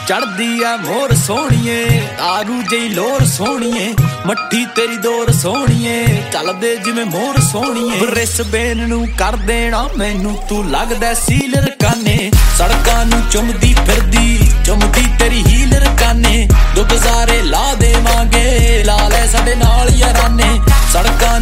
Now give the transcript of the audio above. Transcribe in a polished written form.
चढ़दी आ मोर सोहणीए तारू जई लोर सोहणीए मट्ठी तेरी दोर सोहणीए चलदे जिवें मोर सोहणीए रिस बेन नू कर देना मैनू तू लगदा सीलर काने सड़कां नू चुमदी फिरदी चुमदी तेरी हीलर काने दुख सारे ला देवांगे ला ले साडे नाल याराने सड़कां